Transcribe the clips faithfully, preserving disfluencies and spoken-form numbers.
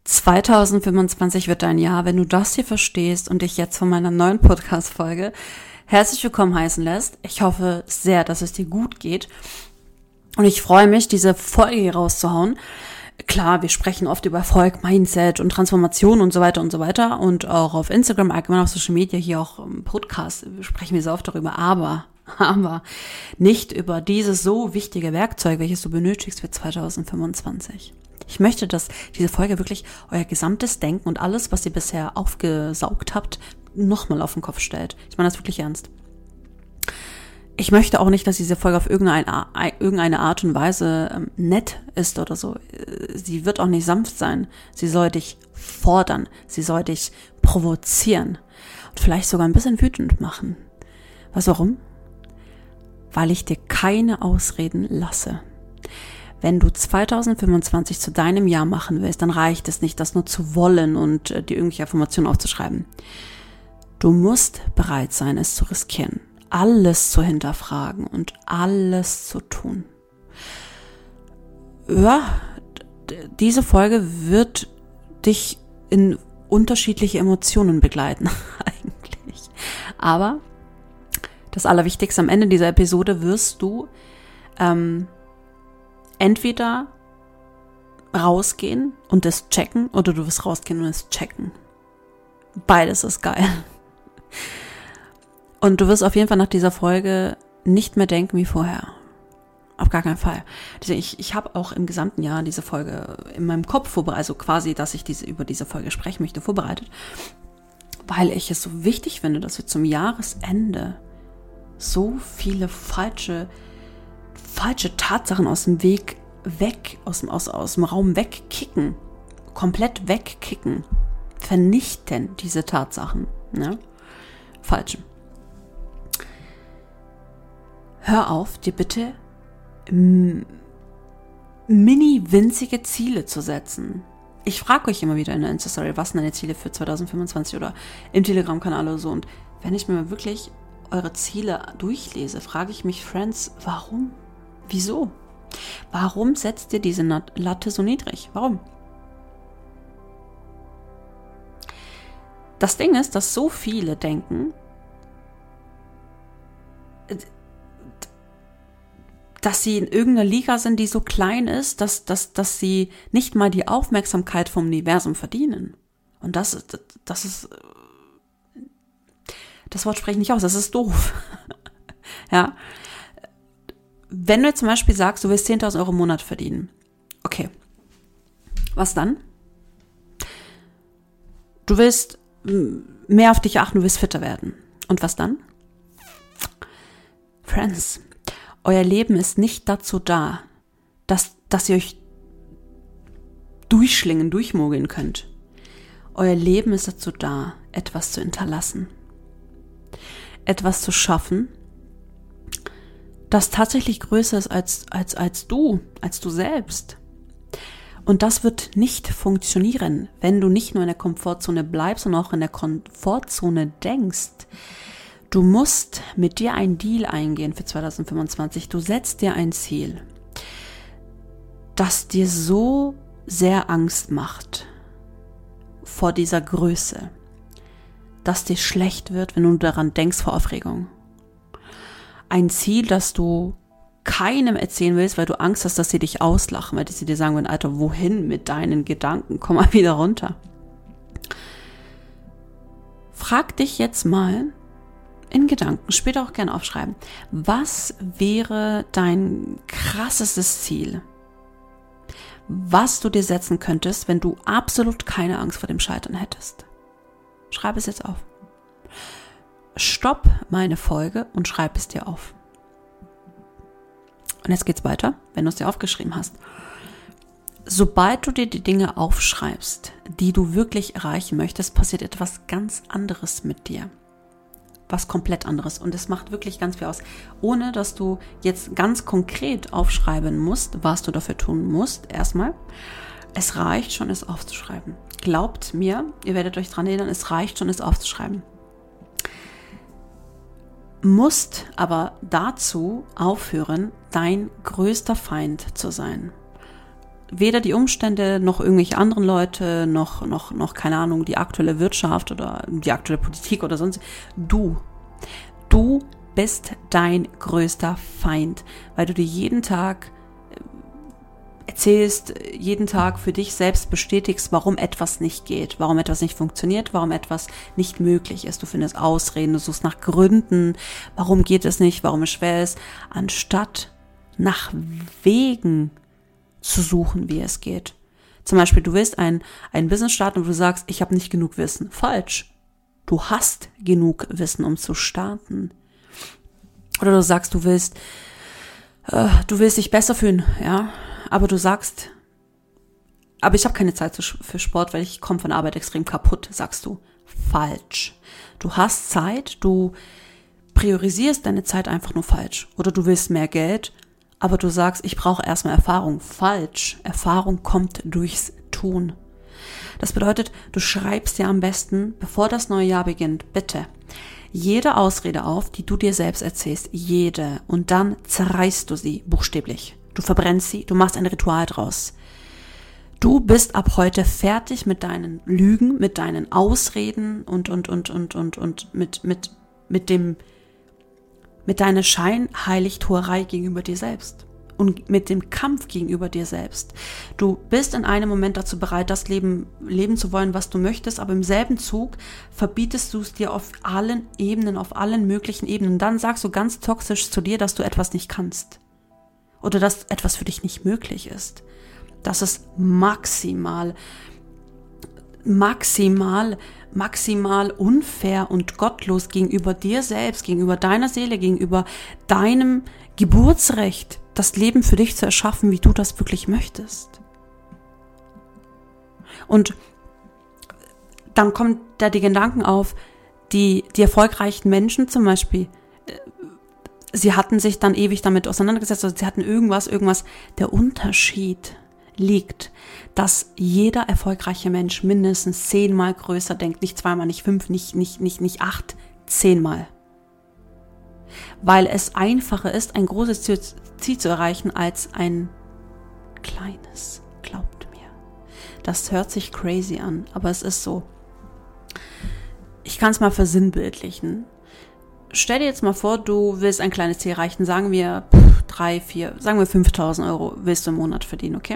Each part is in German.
zwanzig fünfundzwanzig wird dein Jahr, wenn du das hier verstehst und dich jetzt von meiner neuen Podcast-Folge herzlich willkommen heißen lässt. Ich hoffe sehr, dass es dir gut geht und ich freue mich, diese Folge hier rauszuhauen. Klar, wir sprechen oft über Erfolg, Mindset und Transformation und so weiter und so weiter und auch auf Instagram, allgemein auf Social Media, hier auch im Podcast sprechen wir so oft darüber, aber, aber nicht über dieses so wichtige Werkzeug, welches du benötigst für zwanzig fünfundzwanzig. Ich möchte, dass diese Folge wirklich euer gesamtes Denken und alles, was ihr bisher aufgesaugt habt, nochmal auf den Kopf stellt. Ich meine das wirklich ernst. Ich möchte auch nicht, dass diese Folge auf irgendeine, irgendeine Art und Weise ähm, nett ist oder so. Sie wird auch nicht sanft sein. Sie soll dich fordern. Sie soll dich provozieren. Und vielleicht sogar ein bisschen wütend machen. Weißt du warum? Weil ich dir keine Ausreden lasse. Wenn du zwanzig fünfundzwanzig zu deinem Jahr machen willst, dann reicht es nicht, das nur zu wollen und äh, dir irgendwelche Informationen aufzuschreiben. Du musst bereit sein, es zu riskieren, alles zu hinterfragen und alles zu tun. Ja, d- diese Folge wird dich in unterschiedliche Emotionen begleiten, eigentlich. Aber das Allerwichtigste am Ende dieser Episode wirst du ähm, entweder rausgehen und es checken oder du wirst rausgehen und es checken. Beides ist geil. Und du wirst auf jeden Fall nach dieser Folge nicht mehr denken wie vorher. Auf gar keinen Fall. Also ich, ich habe auch im gesamten Jahr diese Folge in meinem Kopf vorbereitet, also quasi, dass ich diese, über diese Folge sprechen möchte, vorbereitet, weil ich es so wichtig finde, dass wir zum Jahresende so viele falsche falsche Tatsachen aus dem Weg weg, aus dem, aus, aus dem Raum wegkicken, komplett wegkicken, vernichten diese Tatsachen, ne? Falsche. Hör auf, dir bitte m- mini winzige Ziele zu setzen. Ich frage euch immer wieder in der Insta-Story, was sind deine Ziele für zwanzig fünfundzwanzig oder im Telegram-Kanal oder so, und wenn ich mir wirklich eure Ziele durchlese, frage ich mich, Friends, warum? Wieso? Warum setzt ihr diese Latte so niedrig? Warum? Das Ding ist, dass so viele denken, dass sie in irgendeiner Liga sind, die so klein ist, dass, dass, dass sie nicht mal die Aufmerksamkeit vom Universum verdienen. Und das ist, das ist, das Wort spreche ich nicht aus, das ist doof. Ja. Wenn du jetzt zum Beispiel sagst, du willst zehntausend Euro im Monat verdienen. Okay. Was dann? Du willst mehr auf dich achten, du willst fitter werden. Und was dann? Friends, euer Leben ist nicht dazu da, dass, dass ihr euch durchschlingen, durchmogeln könnt. Euer Leben ist dazu da, etwas zu hinterlassen. Etwas zu schaffen, das tatsächlich größer ist als, als, als du, als du selbst. Und das wird nicht funktionieren, wenn du nicht nur in der Komfortzone bleibst, sondern auch in der Komfortzone denkst. Du musst mit dir einen Deal eingehen für zwanzig fünfundzwanzig. Du setzt dir ein Ziel, das dir so sehr Angst macht vor dieser Größe, dass dir schlecht wird, wenn du daran denkst vor Aufregung. Ein Ziel, das du keinem erzählen willst, weil du Angst hast, dass sie dich auslachen, weil sie dir sagen würden, Alter, wohin mit deinen Gedanken? Komm mal wieder runter. Frag dich jetzt mal in Gedanken, später auch gerne aufschreiben, was wäre dein krassestes Ziel, was du dir setzen könntest, wenn du absolut keine Angst vor dem Scheitern hättest? Schreib es jetzt auf. Stopp meine Folge und schreib es dir auf. Und jetzt geht's weiter, wenn du es dir aufgeschrieben hast. Sobald du dir die Dinge aufschreibst, die du wirklich erreichen möchtest, passiert etwas ganz anderes mit dir. Was komplett anderes. Und es macht wirklich ganz viel aus. Ohne, dass du jetzt ganz konkret aufschreiben musst, was du dafür tun musst, erstmal. Es reicht schon, es aufzuschreiben. Glaubt mir, ihr werdet euch dran erinnern, es reicht schon, es aufzuschreiben. Musst aber dazu aufhören, dein größter Feind zu sein. weder die Umstände noch irgendwelche anderen Leute, noch, noch, noch, keine Ahnung, die aktuelle Wirtschaft oder die aktuelle Politik oder sonst. Du, du bist dein größter Feind, weil du dir jeden Tag erzählst, jeden Tag für dich selbst bestätigst, warum etwas nicht geht, warum etwas nicht funktioniert, warum etwas nicht möglich ist. Du findest Ausreden, du suchst nach Gründen, warum geht es nicht, warum es schwer ist, anstatt nach Wegen zu suchen, wie es geht. Zum Beispiel, du willst ein, ein Business starten und du sagst, ich habe nicht genug Wissen. Falsch. Du hast genug Wissen, um zu starten. Oder du sagst, du willst, äh, du willst dich besser fühlen, ja, aber du sagst, aber ich habe keine Zeit für Sport, weil ich komme von der Arbeit extrem kaputt, sagst du. Falsch. Du hast Zeit, du priorisierst deine Zeit einfach nur falsch. Oder du willst mehr Geld, aber du sagst, ich brauche erstmal Erfahrung. Falsch. Erfahrung kommt durchs Tun. Das bedeutet, du schreibst dir am besten, bevor das neue Jahr beginnt, bitte, jede Ausrede auf, die du dir selbst erzählst. Jede. Und dann zerreißt du sie buchstäblich. Du verbrennst sie, du machst ein Ritual draus. Du bist ab heute fertig mit deinen Lügen, mit deinen Ausreden und, und, und, und, und, und mit, mit, mit dem, mit deiner Scheinheiligtuerei gegenüber dir selbst und mit dem Kampf gegenüber dir selbst. Du bist in einem Moment dazu bereit, das Leben leben zu wollen, was du möchtest, aber im selben Zug verbietest du es dir auf allen Ebenen, auf allen möglichen Ebenen. Und dann sagst du ganz toxisch zu dir, dass du etwas nicht kannst. Oder dass etwas für dich nicht möglich ist. Das ist maximal, maximal, maximal unfair und gottlos gegenüber dir selbst, gegenüber deiner Seele, gegenüber deinem Geburtsrecht, das Leben für dich zu erschaffen, wie du das wirklich möchtest. Und dann kommt da die Gedanken auf, die, die erfolgreichen Menschen zum Beispiel, sie hatten sich dann ewig damit auseinandergesetzt, also sie hatten irgendwas, irgendwas. Der Unterschied liegt, dass jeder erfolgreiche Mensch mindestens zehnmal größer denkt, nicht zweimal, nicht fünf, nicht, nicht, nicht, nicht acht, zehnmal. Weil es einfacher ist, ein großes Ziel, Ziel zu erreichen, als ein kleines, glaubt mir. Das hört sich crazy an, aber es ist so. Ich kann es mal versinnbildlichen. Stell dir jetzt mal vor, du willst ein kleines Ziel erreichen, sagen wir pff, drei, vier, sagen wir fünftausend Euro willst du im Monat verdienen, okay?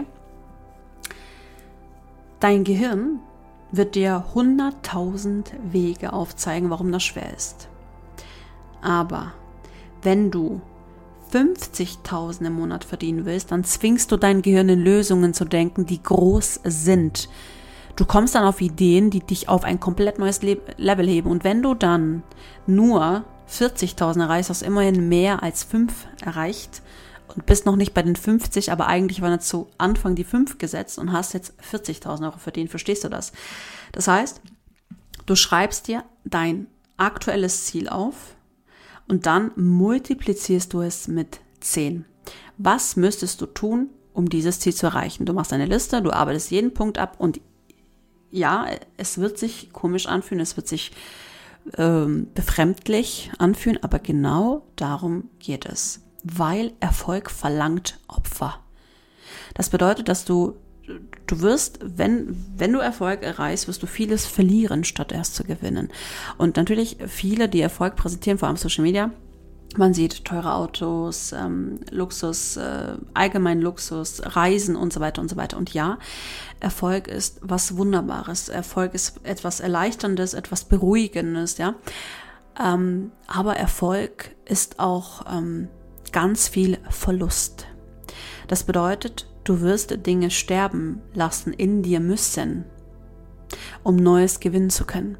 Dein Gehirn wird dir hunderttausend Wege aufzeigen, warum das schwer ist. Aber wenn du fünfzigtausend im Monat verdienen willst, dann zwingst du dein Gehirn in Lösungen zu denken, die groß sind. Du kommst dann auf Ideen, die dich auf ein komplett neues Le- Level heben. Und wenn du dann nur vierzigtausend erreichst, hast du immerhin mehr als fünf erreicht und bist noch nicht bei den fünfzig, aber eigentlich waren zu Anfang die fünf gesetzt und hast jetzt vierzigtausend Euro verdient. Verstehst du das? Das heißt, du schreibst dir dein aktuelles Ziel auf und dann multiplizierst du es mit zehn. Was müsstest du tun, um dieses Ziel zu erreichen? Du machst eine Liste, du arbeitest jeden Punkt ab und ja, es wird sich komisch anfühlen, es wird sich ähm, befremdlich anfühlen, aber genau darum geht es, weil Erfolg verlangt Opfer. Das bedeutet, dass du, du wirst, wenn, wenn du Erfolg erreichst, wirst du vieles verlieren, statt erst zu gewinnen. Und natürlich viele, die Erfolg präsentieren, vor allem Social Media, man sieht teure Autos, ähm, Luxus, äh, allgemein Luxus, Reisen und so weiter und so weiter. Und ja, Erfolg ist was Wunderbares. Erfolg ist etwas Erleichterndes, etwas Beruhigendes, ja. Ähm, aber Erfolg ist auch ähm, ganz viel Verlust. Das bedeutet, du wirst Dinge sterben lassen, in dir müssen, um Neues gewinnen zu können.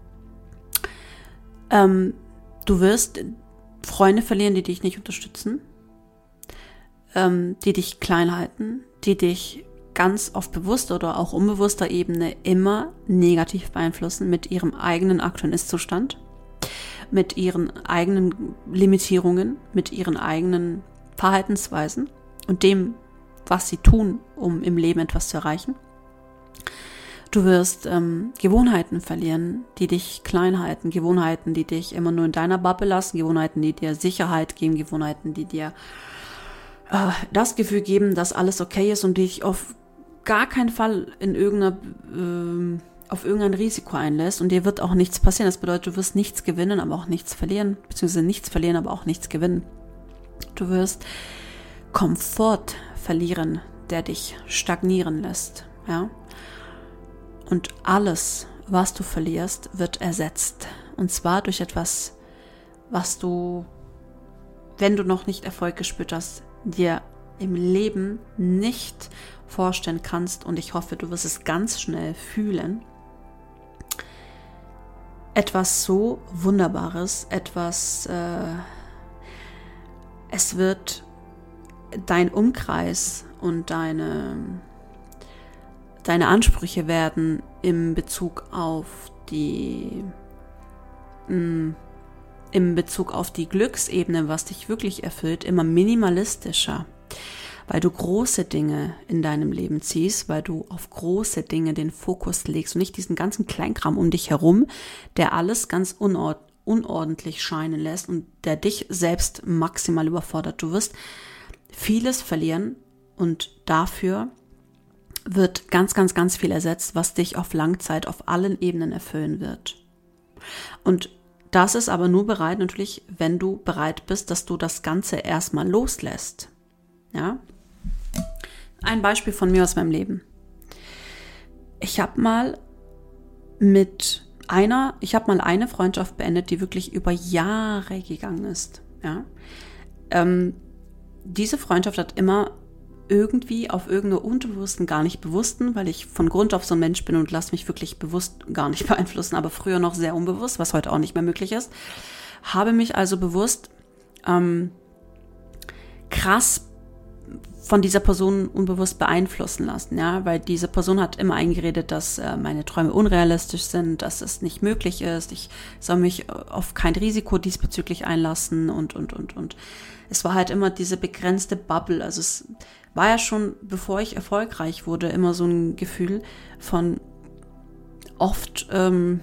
Ähm, du wirst Freunde verlieren, die dich nicht unterstützen, ähm, die dich klein halten, die dich ganz auf bewusster oder auch unbewusster Ebene immer negativ beeinflussen mit ihrem eigenen aktuellen Ist-Zustand, mit ihren eigenen Limitierungen, mit ihren eigenen Verhaltensweisen und dem, was sie tun, um im Leben etwas zu erreichen. Du wirst ähm, Gewohnheiten verlieren, die dich klein halten, Gewohnheiten, die dich immer nur in deiner Bubble lassen, Gewohnheiten, die dir Sicherheit geben, Gewohnheiten, die dir äh, das Gefühl geben, dass alles okay ist und dich auf gar keinen Fall in irgendeiner, äh, auf irgendein Risiko einlässt und dir wird auch nichts passieren. Das bedeutet, du wirst nichts gewinnen, aber auch nichts verlieren, beziehungsweise nichts verlieren, aber auch nichts gewinnen. Du wirst Komfort verlieren, der dich stagnieren lässt, ja. Und alles, was du verlierst, wird ersetzt. Und zwar durch etwas, was du, wenn du noch nicht Erfolg gespürt hast, dir im Leben nicht vorstellen kannst. Und ich hoffe, du wirst es ganz schnell fühlen. Etwas so Wunderbares, etwas, äh, es wird dein Umkreis und deine, deine Ansprüche werden in Bezug auf die, mh, in Bezug auf die Glücksebene, was dich wirklich erfüllt, immer minimalistischer, weil du große Dinge in deinem Leben ziehst, weil du auf große Dinge den Fokus legst und nicht diesen ganzen Kleinkram um dich herum, der alles ganz unord- unordentlich scheinen lässt und der dich selbst maximal überfordert. Du wirst vieles verlieren und dafür wird ganz, ganz, ganz viel ersetzt, was dich auf Langzeit auf allen Ebenen erfüllen wird. Und das ist aber nur bereit, natürlich, wenn du bereit bist, dass du das Ganze erstmal loslässt. Ja? Ein Beispiel von mir aus meinem Leben. Ich habe mal mit einer, ich habe mal eine Freundschaft beendet, die wirklich über Jahre gegangen ist. Ja? Ähm, diese Freundschaft hat immer irgendwie auf irgendeiner Unterbewussten, gar nicht bewussten, weil ich von Grund auf so ein Mensch bin und lasse mich wirklich bewusst gar nicht beeinflussen, aber früher noch sehr unbewusst, was heute auch nicht mehr möglich ist, habe mich also bewusst ähm, krass von dieser Person unbewusst beeinflussen lassen, ja, weil diese Person hat immer eingeredet, dass äh, meine Träume unrealistisch sind, dass es nicht möglich ist, ich soll mich auf kein Risiko diesbezüglich einlassen und, und, und, und. Es war halt immer diese begrenzte Bubble, also es war ja schon, bevor ich erfolgreich wurde, immer so ein Gefühl von oft ähm,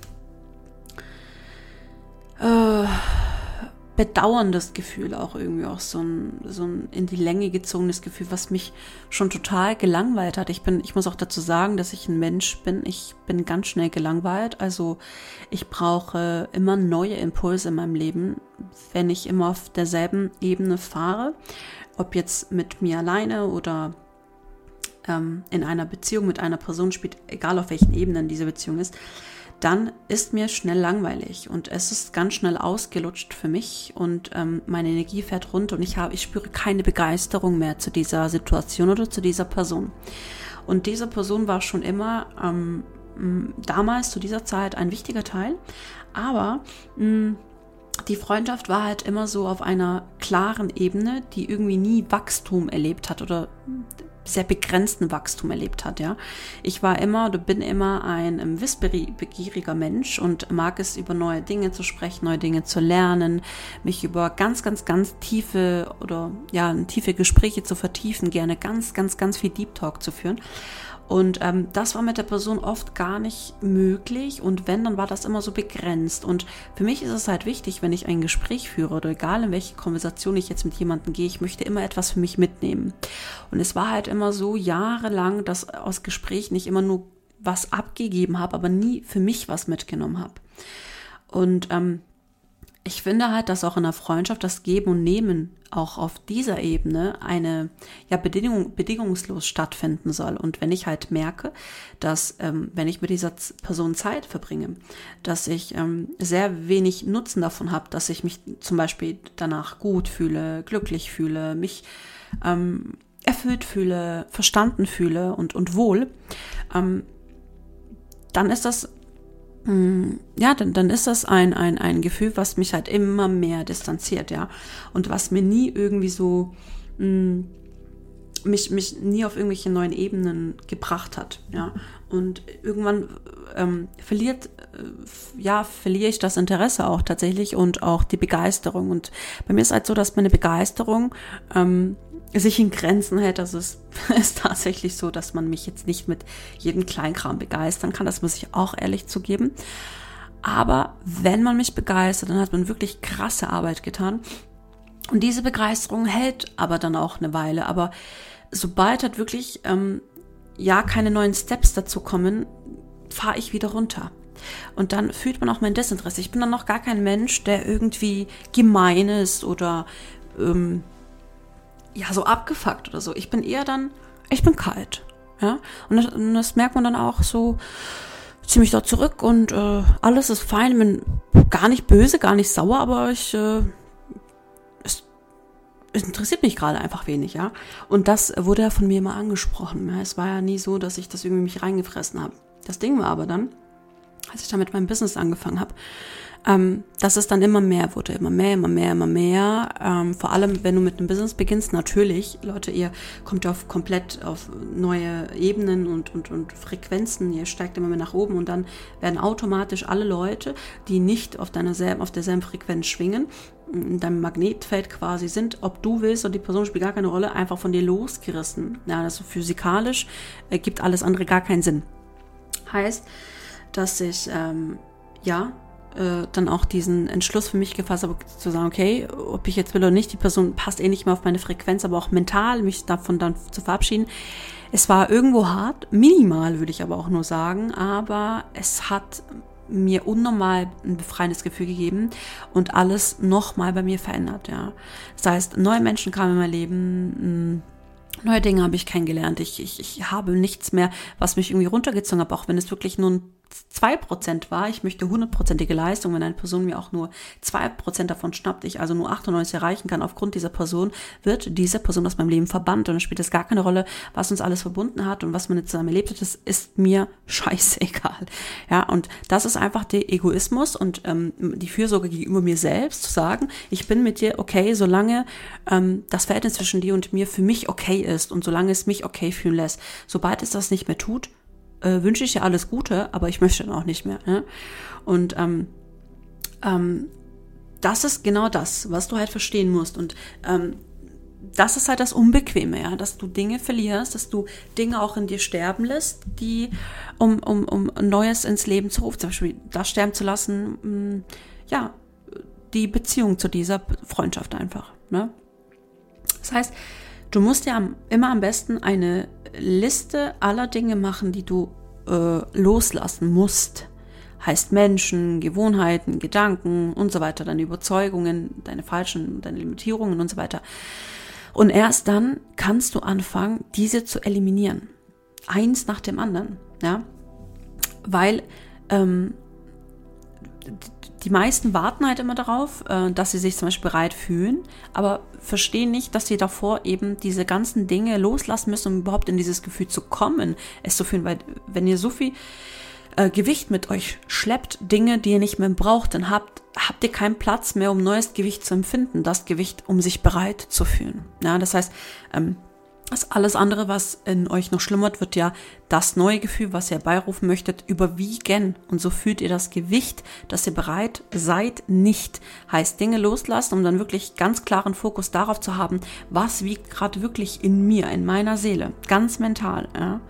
äh, bedauerndes Gefühl, auch irgendwie auch so ein, so ein in die Länge gezogenes Gefühl, was mich schon total gelangweilt hat. Ich bin, ich muss auch dazu sagen, dass ich ein Mensch bin, ich bin ganz schnell gelangweilt, also ich brauche immer neue Impulse in meinem Leben, wenn ich immer auf derselben Ebene fahre, ob jetzt mit mir alleine oder ähm, in einer Beziehung mit einer Person, spielt egal auf welchen Ebenen diese Beziehung ist, dann ist mir schnell langweilig und es ist ganz schnell ausgelutscht für mich und ähm, meine Energie fährt runter und ich habe, ich spüre keine Begeisterung mehr zu dieser Situation oder zu dieser Person. Und diese Person war schon immer ähm, damals zu dieser Zeit ein wichtiger Teil, aber mh, die Freundschaft war halt immer so auf einer klaren Ebene, die irgendwie nie Wachstum erlebt hat oder sehr begrenzten Wachstum erlebt hat, ja. Ich war immer oder bin immer ein wissbegieriger Mensch und mag es, über neue Dinge zu sprechen, neue Dinge zu lernen, mich über ganz, ganz, ganz tiefe oder ja, tiefe Gespräche zu vertiefen, gerne ganz, ganz, ganz viel Deep Talk zu führen. Und ähm, das war mit der Person oft gar nicht möglich und wenn, dann war das immer so begrenzt. Und für mich ist es halt wichtig, wenn ich ein Gespräch führe oder egal in welche Konversation ich jetzt mit jemandem gehe, ich möchte immer etwas für mich mitnehmen. Und es war halt immer so jahrelang, dass aus Gesprächen ich immer nur was abgegeben habe, aber nie für mich was mitgenommen habe. Und ähm, ich finde halt, dass auch in der Freundschaft das Geben und Nehmen auch auf dieser Ebene eine ja bedingung, bedingungslos stattfinden soll. Und wenn ich halt merke, dass ähm, wenn ich mit dieser Person Zeit verbringe, dass ich ähm, sehr wenig Nutzen davon habe, dass ich mich zum Beispiel danach gut fühle, glücklich fühle, mich ähm, erfüllt fühle, verstanden fühle und, und wohl, ähm, dann ist das Ja, dann, dann ist das ein, ein, ein Gefühl, was mich halt immer mehr distanziert, ja. Und was mir nie irgendwie so, mh, mich, mich nie auf irgendwelche neuen Ebenen gebracht hat, ja. Und irgendwann ähm, verliert, äh, ja, verliere ich das Interesse auch tatsächlich und auch die Begeisterung. Und bei mir ist halt so, dass meine Begeisterung ähm, sich in Grenzen hält. Also es ist tatsächlich so, dass man mich jetzt nicht mit jedem Kleinkram begeistern kann. Das muss ich auch ehrlich zugeben. Aber wenn man mich begeistert, dann hat man wirklich krasse Arbeit getan. Und diese Begeisterung hält aber dann auch eine Weile. Aber sobald halt wirklich ähm, ja keine neuen Steps dazu kommen, fahre ich wieder runter. Und dann fühlt man auch mein Desinteresse. Ich bin dann noch gar kein Mensch, der irgendwie gemein ist oder ähm, ja so abgefuckt oder so. Ich bin eher dann, ich bin kalt. Ja? Und das, und das merkt man dann auch so ziemlich dort zurück und äh, alles ist fein. Ich bin gar nicht böse, gar nicht sauer, aber ich äh, es, es interessiert mich gerade einfach wenig, ja. Und das wurde ja von mir immer angesprochen. Ja? Es war ja nie so, dass ich das irgendwie mich reingefressen habe. Das Ding war aber dann, als ich da mit meinem Business angefangen habe, ähm, dass es dann immer mehr wurde, immer mehr, immer mehr, immer mehr. Ähm, vor allem, wenn du mit einem Business beginnst, natürlich, Leute, ihr kommt auf komplett auf neue Ebenen und, und, und Frequenzen, ihr steigt immer mehr nach oben und dann werden automatisch alle Leute, die nicht auf deiner selben, auf derselben Frequenz schwingen, in deinem Magnetfeld quasi sind, ob du willst oder die Person spielt gar keine Rolle, einfach von dir losgerissen. Ja, also physikalisch äh, gibt alles andere gar keinen Sinn. Heißt, dass ich, ähm, ja, äh, dann auch diesen Entschluss für mich gefasst habe, zu sagen, okay, ob ich jetzt will oder nicht, die Person passt eh nicht mehr auf meine Frequenz, aber auch mental mich davon dann zu verabschieden. Es war irgendwo hart, minimal würde ich aber auch nur sagen, aber es hat mir unnormal ein befreiendes Gefühl gegeben und alles nochmal bei mir verändert, ja. Das heißt, neue Menschen kamen in mein Leben, mh, neue Dinge habe ich kennengelernt. Ich, ich, ich habe nichts mehr, was mich irgendwie runtergezogen hat, auch wenn es wirklich nur ein zwei Prozent war. Ich möchte hundertprozentige Leistung. Wenn eine Person mir auch nur zwei Prozent davon schnappt, ich also nur achtundneunzig erreichen kann aufgrund dieser Person, wird diese Person aus meinem Leben verbannt. Und dann spielt es gar keine Rolle, was uns alles verbunden hat und was man jetzt zusammen erlebt hat. Das ist mir scheißegal. Ja, und das ist einfach der Egoismus und ähm, die Fürsorge gegenüber mir selbst, zu sagen, ich bin mit dir okay, solange ähm, das Verhältnis zwischen dir und mir für mich okay ist und solange es mich okay fühlen lässt. Sobald es das nicht mehr tut, Äh, wünsche ich dir alles Gute, aber ich möchte dann auch nicht mehr. Ne? Und ähm, ähm, das ist genau das, was du halt verstehen musst. Und ähm, das ist halt das Unbequeme, ja, dass du Dinge verlierst, dass du Dinge auch in dir sterben lässt, die, um, um, um Neues ins Leben zu rufen, zum Beispiel das sterben zu lassen, mh, ja, die Beziehung zu dieser Freundschaft einfach. Ne? Das heißt, du musst ja am, immer am besten eine Liste aller Dinge machen, die du äh, loslassen musst. Heißt Menschen, Gewohnheiten, Gedanken und so weiter, deine Überzeugungen, deine falschen, deine Limitierungen und so weiter. Und erst dann kannst du anfangen, diese zu eliminieren. Eins nach dem anderen. Ja? Weil ähm, die meisten warten halt immer darauf, dass sie sich zum Beispiel bereit fühlen, aber verstehen nicht, dass sie davor eben diese ganzen Dinge loslassen müssen, um überhaupt in dieses Gefühl zu kommen, es zu fühlen. Weil wenn ihr so viel äh, Gewicht mit euch schleppt, Dinge, die ihr nicht mehr braucht, dann habt, habt ihr keinen Platz mehr, um neues Gewicht zu empfinden, das Gewicht, um sich bereit zu fühlen. Ja, das heißt, ähm, das alles andere, was in euch noch schlummert, wird ja das neue Gefühl, was ihr herbeirufen möchtet, überwiegen. Und so fühlt ihr das Gewicht, dass ihr bereit seid, nicht. Heißt, Dinge loslassen, um dann wirklich ganz klaren Fokus darauf zu haben, was wiegt gerade wirklich in mir, in meiner Seele. Ganz mental. Ja.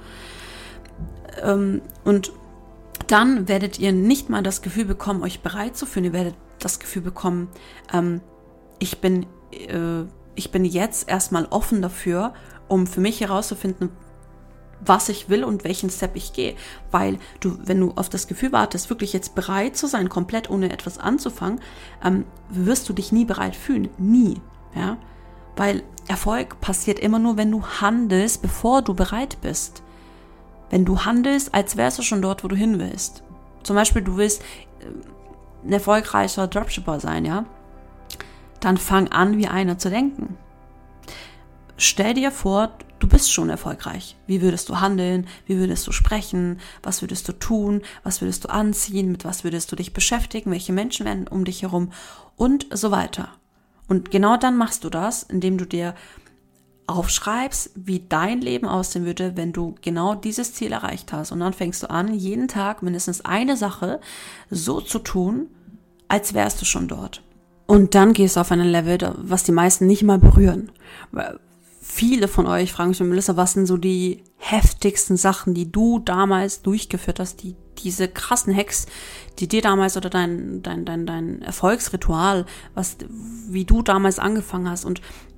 Und dann werdet ihr nicht mal das Gefühl bekommen, euch bereit zu fühlen. Ihr werdet das Gefühl bekommen, ähm, ich bin, äh, ich bin jetzt erstmal offen dafür, um für mich herauszufinden, was ich will und welchen Step ich gehe. Weil du, wenn du auf das Gefühl wartest, wirklich jetzt bereit zu sein, komplett ohne etwas anzufangen, ähm, wirst du dich nie bereit fühlen. Nie. Ja? Weil Erfolg passiert immer nur, wenn du handelst, bevor du bereit bist. Wenn du handelst, als wärst du schon dort, wo du hin willst. Zum Beispiel, du willst äh, ein erfolgreicher Dropshipper sein, ja? Dann fang an, wie einer zu denken. Stell dir vor, du bist schon erfolgreich. Wie würdest du handeln? Wie würdest du sprechen? Was würdest du tun? Was würdest du anziehen? Mit was würdest du dich beschäftigen? Welche Menschen wären um dich herum? Und so weiter. Und genau dann machst du das, indem du dir aufschreibst, wie dein Leben aussehen würde, wenn du genau dieses Ziel erreicht hast. Und dann fängst du an, jeden Tag mindestens eine Sache so zu tun, als wärst du schon dort. Und dann gehst du auf ein Level, was die meisten nicht mal berühren. Viele von euch fragen mich, Melissa, was sind so die heftigsten Sachen, die du damals durchgeführt hast, die diese krassen Hacks, die dir damals oder dein dein dein dein Erfolgsritual, was wie du damals angefangen hast. Und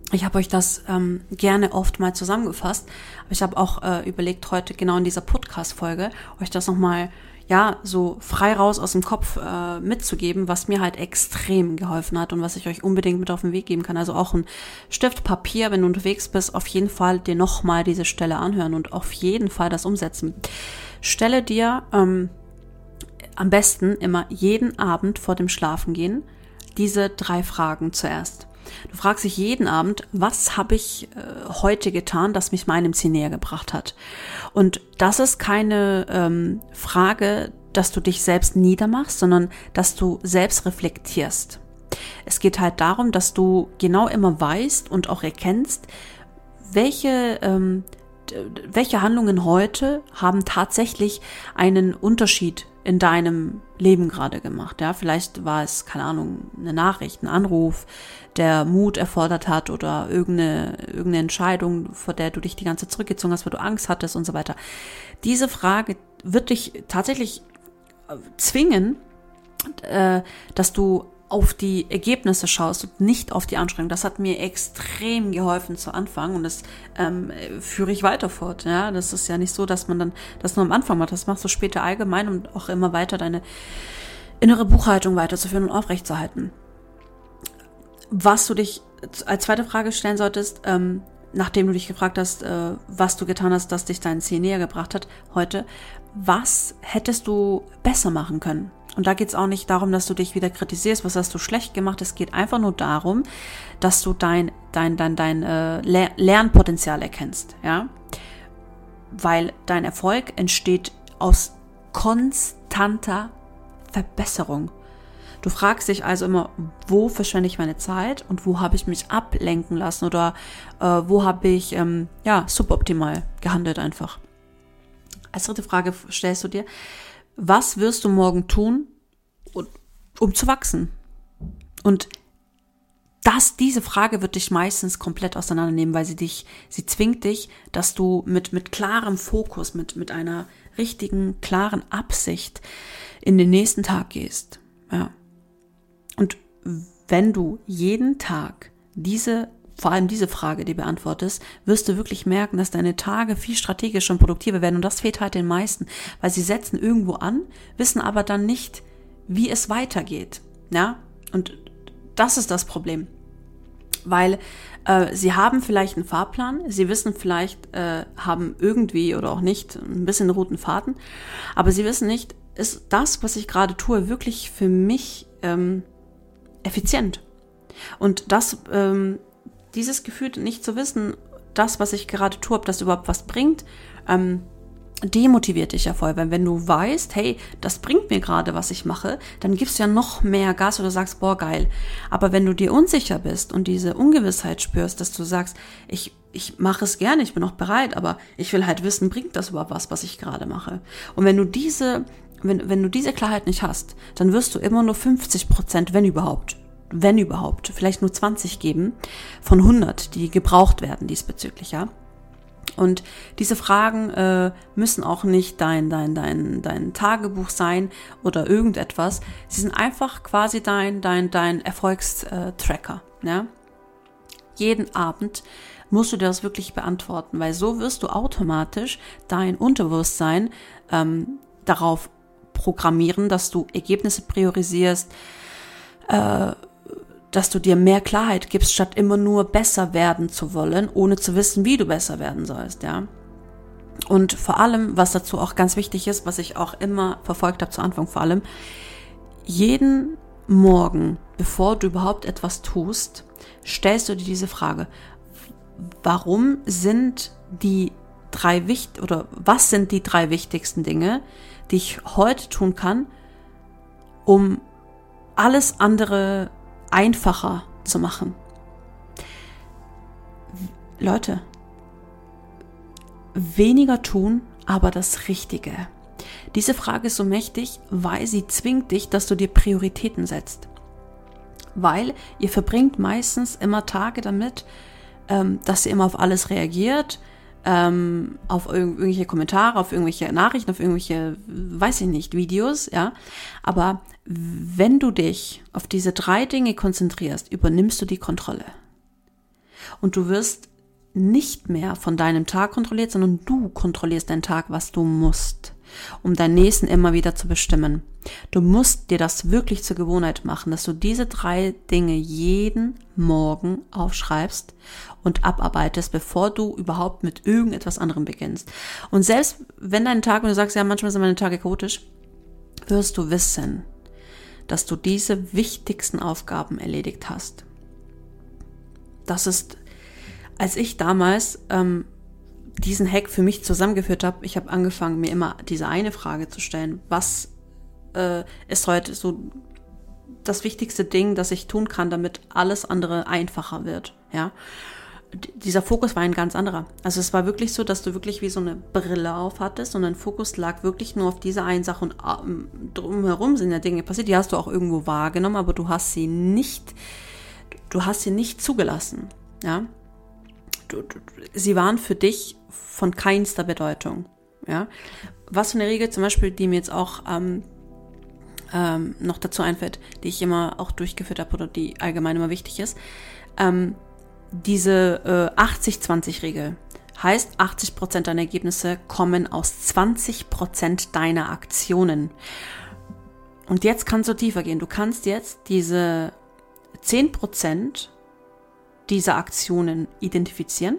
Ich habe euch das ähm, gerne oft mal zusammengefasst, aber ich habe auch äh, überlegt, heute genau in dieser Podcast-Folge euch das nochmal, ja, so frei raus aus dem Kopf äh, mitzugeben, was mir halt extrem geholfen hat und was ich euch unbedingt mit auf den Weg geben kann. Also auch ein Stift, Papier, wenn du unterwegs bist, auf jeden Fall dir nochmal diese Stelle anhören und auf jeden Fall das umsetzen. Stelle dir ähm, am besten immer jeden Abend vor dem Schlafengehen diese drei Fragen zuerst. Du fragst dich jeden Abend, was habe ich äh, heute getan, das mich meinem Ziel näher gebracht hat? Und das ist keine ähm, Frage, dass du dich selbst niedermachst, sondern dass du selbst reflektierst. Es geht halt darum, dass du genau immer weißt und auch erkennst, welche ähm, welche Handlungen heute haben tatsächlich einen Unterschied in deinem Leben gerade gemacht. Ja, vielleicht war es, keine Ahnung, eine Nachricht, ein Anruf, der Mut erfordert hat oder irgendeine, irgendeine Entscheidung, vor der du dich die ganze Zeit zurückgezogen hast, weil du Angst hattest und so weiter. Diese Frage wird dich tatsächlich zwingen, äh, dass du auf die Ergebnisse schaust und nicht auf die Anstrengung. Das hat mir extrem geholfen zu Anfang und das ähm, führe ich weiter fort. Ja, das ist ja nicht so, dass man dann das nur am Anfang macht. Das machst du später allgemein, um auch immer weiter deine innere Buchhaltung weiterzuführen und aufrechtzuerhalten. Was du dich als zweite Frage stellen solltest, ähm, nachdem du dich gefragt hast, äh, was du getan hast, das dich dein Ziel näher gebracht hat heute, was hättest du besser machen können? Und da geht es auch nicht darum, dass du dich wieder kritisierst, was hast du schlecht gemacht. Es geht einfach nur darum, dass du dein, dein, dein, dein äh, Ler- Lernpotenzial erkennst. Ja? Weil dein Erfolg entsteht aus konstanter Verbesserung. Du fragst dich also immer, wo verschwende ich meine Zeit und wo habe ich mich ablenken lassen oder äh, wo habe ich ähm, ja, suboptimal gehandelt einfach. Als dritte Frage stellst du dir, was wirst du morgen tun, um zu wachsen? Und das, diese Frage wird dich meistens komplett auseinandernehmen, weil sie dich, sie zwingt dich, dass du mit, mit klarem Fokus, mit, mit einer richtigen, klaren Absicht in den nächsten Tag gehst. Ja. Und wenn du jeden Tag diese vor allem diese Frage, die beantwortest, wirst du wirklich merken, dass deine Tage viel strategischer und produktiver werden. Und das fehlt halt den meisten, weil sie setzen irgendwo an, wissen aber dann nicht, wie es weitergeht. Ja? Und das ist das Problem. Weil äh, sie haben vielleicht einen Fahrplan, sie wissen vielleicht, äh, haben irgendwie oder auch nicht ein bisschen roten Faden, aber sie wissen nicht, ist das, was ich gerade tue, wirklich für mich ähm, effizient? Und das ähm, Dieses Gefühl, nicht zu wissen, das, was ich gerade tue, ob das überhaupt was bringt, ähm, demotiviert dich ja voll. Weil wenn du weißt, hey, das bringt mir gerade, was ich mache, dann gibst du ja noch mehr Gas oder sagst, boah, geil. Aber wenn du dir unsicher bist und diese Ungewissheit spürst, dass du sagst, ich, ich mache es gerne, ich bin auch bereit, aber ich will halt wissen, bringt das überhaupt was, was ich gerade mache? Und wenn du diese, wenn, wenn du diese Klarheit nicht hast, dann wirst du immer nur fünfzig Prozent, wenn überhaupt, wenn überhaupt, vielleicht nur zwanzig geben von hundert, die gebraucht werden diesbezüglich, ja. Und diese Fragen äh, müssen auch nicht dein, dein, dein, dein Tagebuch sein oder irgendetwas. Sie sind einfach quasi dein, dein, dein Erfolgstracker, ja. Jeden Abend musst du dir das wirklich beantworten, weil so wirst du automatisch dein Unterbewusstsein ähm, darauf programmieren, dass du Ergebnisse priorisierst, äh, dass du dir mehr Klarheit gibst, statt immer nur besser werden zu wollen, ohne zu wissen, wie du besser werden sollst, ja. Und vor allem, was dazu auch ganz wichtig ist, was ich auch immer verfolgt habe zu Anfang vor allem, jeden Morgen, bevor du überhaupt etwas tust, stellst du dir diese Frage, warum sind die drei wichtig oder was sind die drei wichtigsten Dinge, die ich heute tun kann, um alles andere einfacher zu machen. Leute, weniger tun, aber das Richtige. Diese Frage ist so mächtig, weil sie zwingt dich, dass du dir Prioritäten setzt. Weil ihr verbringt meistens immer Tage damit, ähm, dass ihr immer auf alles reagiert, ähm, auf irg- irgendwelche Kommentare, auf irgendwelche Nachrichten, auf irgendwelche, weiß ich nicht, Videos, ja. Aber wenn du dich auf diese drei Dinge konzentrierst, übernimmst du die Kontrolle. Und du wirst nicht mehr von deinem Tag kontrolliert, sondern du kontrollierst deinen Tag, was du musst, um deinen nächsten immer wieder zu bestimmen. Du musst dir das wirklich zur Gewohnheit machen, dass du diese drei Dinge jeden Morgen aufschreibst und abarbeitest, bevor du überhaupt mit irgendetwas anderem beginnst. Und selbst wenn dein Tag, und du sagst, ja, manchmal sind meine Tage chaotisch, wirst du wissen, dass du diese wichtigsten Aufgaben erledigt hast. Das ist, als ich damals ähm, diesen Hack für mich zusammengeführt habe, ich habe angefangen, mir immer diese eine Frage zu stellen, was äh, ist heute so das wichtigste Ding, das ich tun kann, damit alles andere einfacher wird, ja. D- dieser Fokus war ein ganz anderer. Also es war wirklich so, dass du wirklich wie so eine Brille auf hattest und dein Fokus lag wirklich nur auf diese eine Sache und ähm, drumherum sind ja Dinge passiert, die hast du auch irgendwo wahrgenommen, aber du hast sie nicht, du hast sie nicht zugelassen, ja. Du, du, sie waren für dich von keinster Bedeutung, ja. Was für eine Regel zum Beispiel, die mir jetzt auch ähm, ähm, noch dazu einfällt, die ich immer auch durchgeführt habe oder die allgemein immer wichtig ist, ähm, diese äh, achtzig zwanzig Regel heißt, achtzig Prozent deiner Ergebnisse kommen aus zwanzig Prozent deiner Aktionen. Und jetzt kannst du tiefer gehen. Du kannst jetzt diese zehn Prozent dieser Aktionen identifizieren,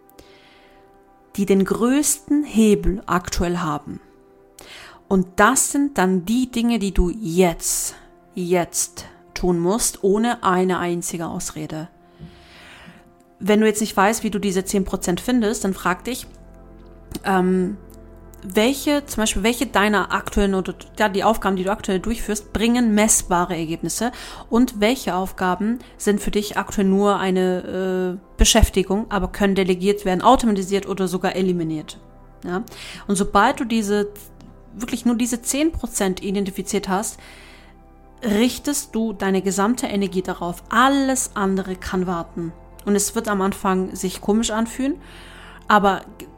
die den größten Hebel aktuell haben. Und das sind dann die Dinge, die du jetzt, jetzt tun musst, ohne eine einzige Ausrede. Wenn du jetzt nicht weißt, wie du diese zehn Prozent findest, dann frag dich, ähm, welche, zum Beispiel, welche deiner aktuellen oder ja, die Aufgaben, die du aktuell durchführst, bringen messbare Ergebnisse und welche Aufgaben sind für dich aktuell nur eine äh, Beschäftigung, aber können delegiert werden, automatisiert oder sogar eliminiert. Ja? Und sobald du diese, wirklich nur diese zehn Prozent identifiziert hast, richtest du deine gesamte Energie darauf. Alles andere kann warten. Und es wird am Anfang sich komisch anfühlen, aber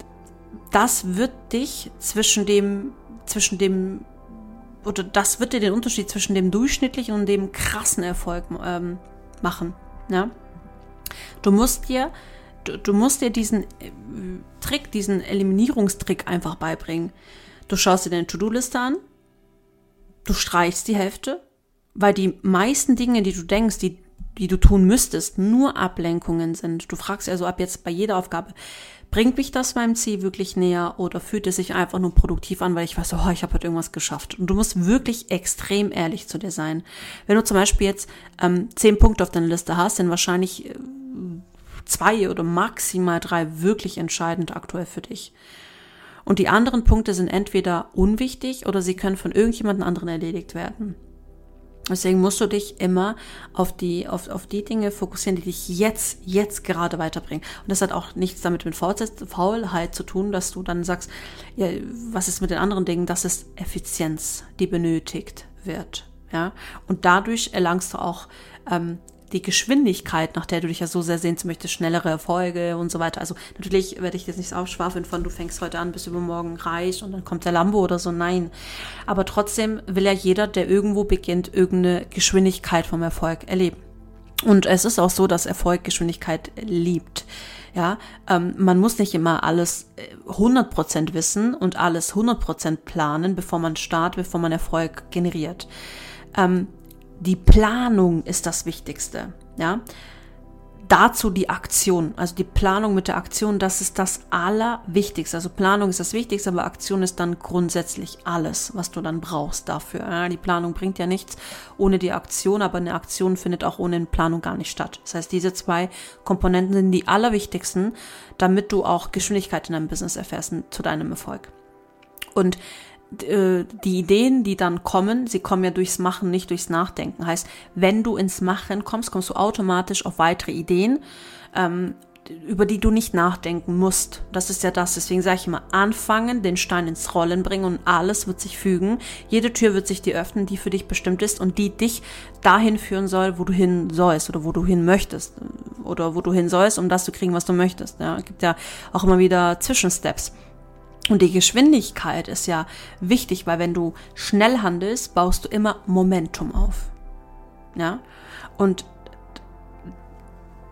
das wird dich zwischen dem, zwischen dem, oder das wird dir den Unterschied zwischen dem durchschnittlichen und dem krassen Erfolg ähm, machen. Ja? Du musst dir, du, du musst dir diesen äh, Trick, diesen Eliminierungstrick einfach beibringen. Du schaust dir deine To-Do-Liste an, du streichst die Hälfte, weil die meisten Dinge, die du denkst, die die du tun müsstest, nur Ablenkungen sind. Du fragst also ab jetzt bei jeder Aufgabe, bringt mich das meinem Ziel wirklich näher oder fühlt es sich einfach nur produktiv an, weil ich weiß, oh, ich habe heute irgendwas geschafft. Und du musst wirklich extrem ehrlich zu dir sein. Wenn du zum Beispiel jetzt ähm, zehn Punkte auf deiner Liste hast, sind wahrscheinlich äh, zwei oder maximal drei wirklich entscheidend aktuell für dich. Und die anderen Punkte sind entweder unwichtig oder sie können von irgendjemand anderen erledigt werden. Deswegen musst du dich immer auf die, auf, auf die Dinge fokussieren, die dich jetzt, jetzt gerade weiterbringen. Und das hat auch nichts damit mit Faulheit zu tun, dass du dann sagst, ja, was ist mit den anderen Dingen? Das ist Effizienz, die benötigt wird. Ja? Und dadurch erlangst du auch ähm, die Geschwindigkeit, nach der du dich ja so sehr sehnst möchtest, schnellere Erfolge und so weiter. Also natürlich werde ich jetzt nicht aufschwafeln von, du fängst heute an, bis übermorgen reich und dann kommt der Lambo oder so, nein. Aber trotzdem will ja jeder, der irgendwo beginnt, irgendeine Geschwindigkeit vom Erfolg erleben. Und es ist auch so, dass Erfolg Geschwindigkeit liebt. Ja, ähm, man muss nicht immer alles hundert Prozent wissen und alles hundert Prozent planen, bevor man startet, bevor man Erfolg generiert. Ähm, Die Planung ist das Wichtigste, ja. Dazu die Aktion, also die Planung mit der Aktion, das ist das Allerwichtigste. Also Planung ist das Wichtigste, aber Aktion ist dann grundsätzlich alles, was du dann brauchst dafür. Ja, die Planung bringt ja nichts ohne die Aktion, aber eine Aktion findet auch ohne eine Planung gar nicht statt. Das heißt, diese zwei Komponenten sind die allerwichtigsten, damit du auch Geschwindigkeit in deinem Business erfährst zu deinem Erfolg. Und die Ideen, die dann kommen, sie kommen ja durchs Machen, nicht durchs Nachdenken. Heißt, wenn du ins Machen kommst, kommst du automatisch auf weitere Ideen, ähm, über die du nicht nachdenken musst. Das ist ja das. Deswegen sage ich immer, anfangen, den Stein ins Rollen bringen und alles wird sich fügen. Jede Tür wird sich dir öffnen, die für dich bestimmt ist und die dich dahin führen soll, wo du hin sollst oder wo du hin möchtest oder wo du hin sollst, um das zu kriegen, was du möchtest. Ja, es gibt ja auch immer wieder Zwischensteps. Und die Geschwindigkeit ist ja wichtig, weil wenn du schnell handelst, baust du immer Momentum auf. Ja? Und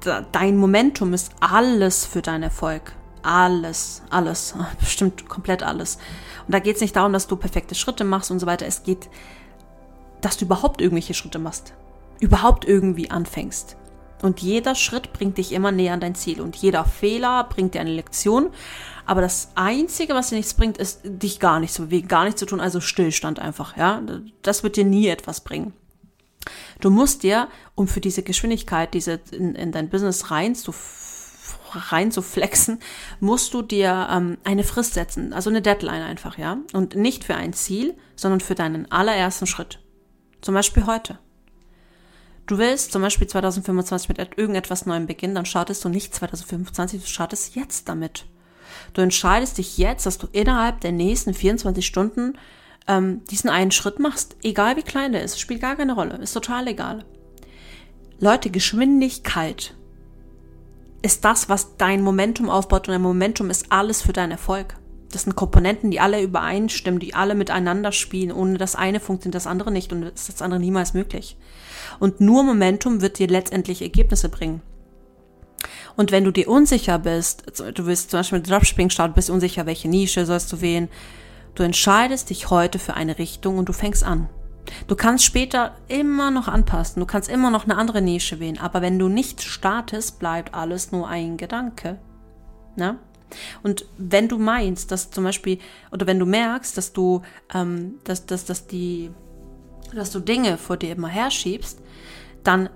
dein Momentum ist alles für deinen Erfolg. Alles, alles, bestimmt komplett alles. Und da geht es nicht darum, dass du perfekte Schritte machst und so weiter. Es geht, dass du überhaupt irgendwelche Schritte machst. Überhaupt irgendwie anfängst. Und jeder Schritt bringt dich immer näher an dein Ziel. Und jeder Fehler bringt dir eine Lektion. Aber das Einzige, was dir nichts bringt, ist, dich gar nicht zu bewegen, gar nichts zu tun. Also Stillstand einfach, ja. Das wird dir nie etwas bringen. Du musst dir, um für diese Geschwindigkeit, diese in, in dein Business rein zu rein zu flexen, musst du dir ähm, eine Frist setzen, also eine Deadline einfach, ja. Und nicht für ein Ziel, sondern für deinen allerersten Schritt. Zum Beispiel heute. Du willst zum Beispiel zwanzig fünfundzwanzig mit irgendetwas Neuem beginnen, dann startest du nicht zwanzig fünfundzwanzig, du startest jetzt damit. Du entscheidest dich jetzt, dass du innerhalb der nächsten vierundzwanzig Stunden ähm, diesen einen Schritt machst. Egal wie klein der ist, spielt gar keine Rolle, ist total egal. Leute, Geschwindigkeit ist das, was dein Momentum aufbaut, und dein Momentum ist alles für deinen Erfolg. Das sind Komponenten, die alle übereinstimmen, die alle miteinander spielen. Ohne das eine funktioniert das andere nicht und ist das andere niemals möglich. Und nur Momentum wird dir letztendlich Ergebnisse bringen. Und wenn du dir unsicher bist, du willst zum Beispiel mit Dropshipping starten, bist unsicher, welche Nische sollst du wählen, du entscheidest dich heute für eine Richtung und du fängst an. Du kannst später immer noch anpassen, du kannst immer noch eine andere Nische wählen, aber wenn du nicht startest, bleibt alles nur ein Gedanke. Na? Und wenn du meinst, dass zum Beispiel, oder wenn du merkst, dass du, ähm, dass, dass, dass die, dass du Dinge vor dir immer herschiebst, dann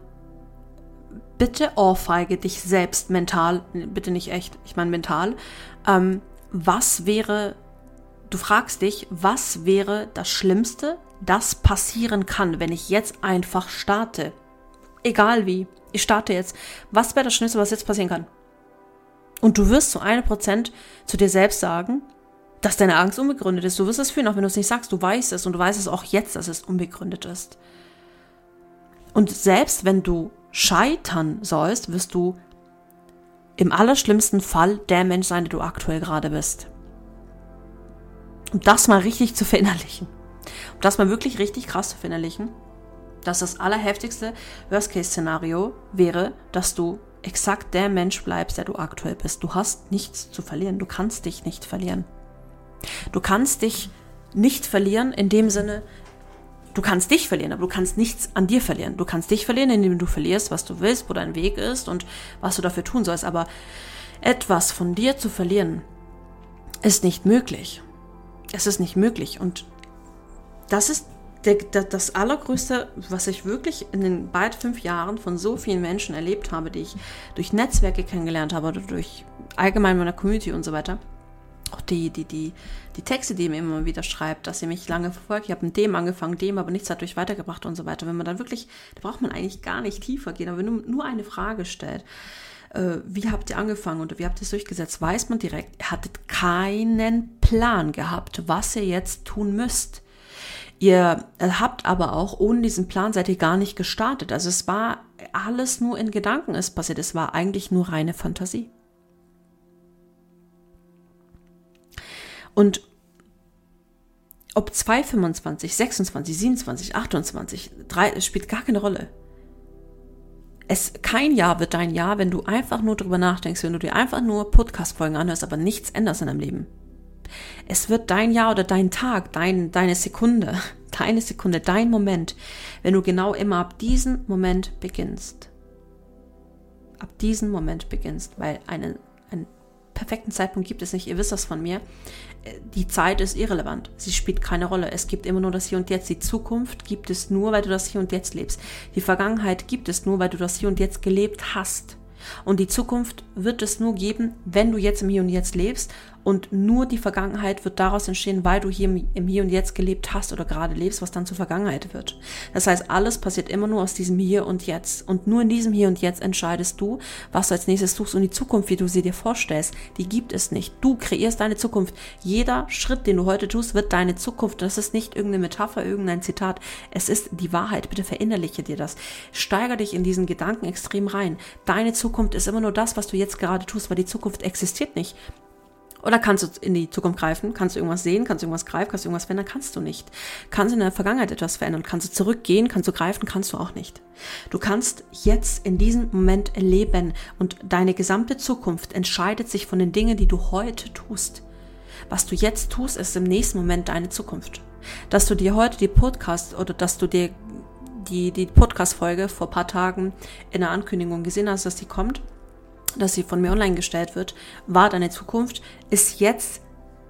bitte ohrfeige dich selbst mental, bitte nicht echt, ich meine mental, ähm, was wäre, du fragst dich, was wäre das Schlimmste, das passieren kann, wenn ich jetzt einfach starte? Egal wie, ich starte jetzt. Was wäre das Schlimmste, was jetzt passieren kann? Und du wirst zu einem Prozent zu dir selbst sagen, dass deine Angst unbegründet ist. Du wirst es fühlen, auch wenn du es nicht sagst. Du weißt es und du weißt es auch jetzt, dass es unbegründet ist. Und selbst wenn du scheitern sollst, wirst du im allerschlimmsten Fall der Mensch sein, der du aktuell gerade bist. Um das mal richtig zu verinnerlichen. Um das mal wirklich richtig krass zu verinnerlichen, dass das allerheftigste Worst-Case-Szenario wäre, dass du exakt der Mensch bleibst, der du aktuell bist. Du hast nichts zu verlieren. Du kannst dich nicht verlieren. Du kannst dich nicht verlieren in dem Sinne, du kannst dich verlieren, aber du kannst nichts an dir verlieren. Du kannst dich verlieren, indem du verlierst, was du willst, wo dein Weg ist und was du dafür tun sollst. Aber etwas von dir zu verlieren, ist nicht möglich. Es ist nicht möglich. Und das ist der, der, das Allergrößte, was ich wirklich in den bald fünf Jahren von so vielen Menschen erlebt habe, die ich durch Netzwerke kennengelernt habe oder durch allgemein meiner Community und so weiter. Auch die, die, die, die Texte, die ihr mir immer wieder schreibt, dass ihr mich lange verfolgt. Ich habe mit dem angefangen, dem, aber nichts hat euch weitergebracht und so weiter. Wenn man dann wirklich, da braucht man eigentlich gar nicht tiefer gehen, aber wenn du nur eine Frage stellt, äh, wie habt ihr angefangen oder wie habt ihr es durchgesetzt, weiß man direkt, ihr hattet keinen Plan gehabt, was ihr jetzt tun müsst. Ihr habt aber auch, ohne diesen Plan seid ihr gar nicht gestartet. Also es war alles nur in Gedanken ist passiert. Es war eigentlich nur reine Fantasie. Und ob zwei fünfundzwanzig, sechsundzwanzig, siebenundzwanzig, achtundzwanzig, drei, spielt gar keine Rolle. Es, kein Jahr wird dein Jahr, wenn du einfach nur drüber nachdenkst, wenn du dir einfach nur Podcast-Folgen anhörst, aber nichts änderst in deinem Leben. Es wird dein Jahr oder dein Tag, dein, deine Sekunde, deine Sekunde, dein Moment, wenn du genau immer ab diesem Moment beginnst. Ab diesem Moment beginnst, weil einen, einen perfekten Zeitpunkt gibt es nicht, ihr wisst das von mir. Die Zeit ist irrelevant, sie spielt keine Rolle. Es gibt immer nur das Hier und Jetzt. Die Zukunft gibt es nur, weil du das Hier und Jetzt lebst. Die Vergangenheit gibt es nur, weil du das Hier und Jetzt gelebt hast. Und die Zukunft wird es nur geben, wenn du jetzt im Hier und Jetzt lebst. Und nur die Vergangenheit wird daraus entstehen, weil du hier im Hier und Jetzt gelebt hast oder gerade lebst, was dann zur Vergangenheit wird. Das heißt, alles passiert immer nur aus diesem Hier und Jetzt. Und nur in diesem Hier und Jetzt entscheidest du, was du als nächstes tust. Und die Zukunft, wie du sie dir vorstellst, die gibt es nicht. Du kreierst deine Zukunft. Jeder Schritt, den du heute tust, wird deine Zukunft. Das ist nicht irgendeine Metapher, irgendein Zitat. Es ist die Wahrheit. Bitte verinnerliche dir das. Steiger dich in diesen Gedanken extrem rein. Deine Zukunft ist immer nur das, was du jetzt gerade tust, weil die Zukunft existiert nicht. Oder kannst du in die Zukunft greifen? Kannst du irgendwas sehen? Kannst du irgendwas greifen? Kannst du irgendwas verändern? Kannst du nicht. Kannst du in der Vergangenheit etwas verändern? Kannst du zurückgehen? Kannst du greifen? Kannst du auch nicht. Du kannst jetzt in diesem Moment leben und deine gesamte Zukunft entscheidet sich von den Dingen, die du heute tust. Was du jetzt tust, ist im nächsten Moment deine Zukunft. Dass du dir heute die Podcast oder dass du dir die, die Podcast-Folge vor ein paar Tagen in der Ankündigung gesehen hast, dass die kommt, dass sie von mir online gestellt wird, war deine Zukunft, ist jetzt